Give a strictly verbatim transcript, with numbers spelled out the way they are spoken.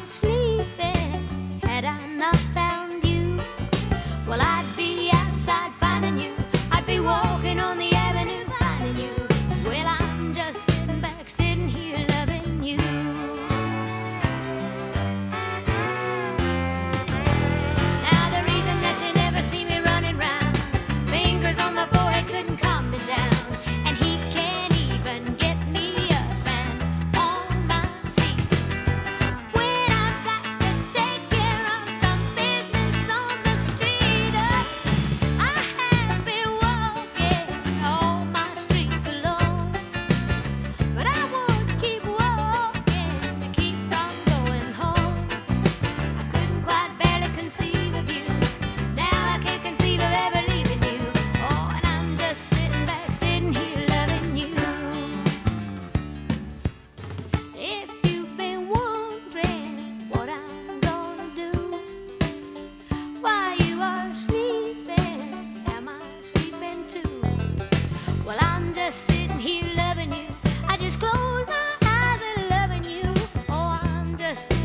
sleeping had I not found you. Well, I'd be outside finding you. I'd be walking on the avenue finding you. Well, I'm just sitting back, sitting here loving you. Now the reason that you never see me running round, fingers on my forehead couldn't calm me down. And he can't even get me up and on my feet. When I've got to take care of some business on the street, uh, I have been walking all my streets alone. But I would keep walking to keep from going home. I couldn't quite barely conceive of you. Now I can't conceive of ever leaving you. Oh, and I'm just sitting back, sitting here loving you. If you've been wondering what I'm gonna do while you are sleeping, am I sleeping too? Well, I'm just sitting here loving you. I just close my eyes and loving you. Oh, I'm just sitting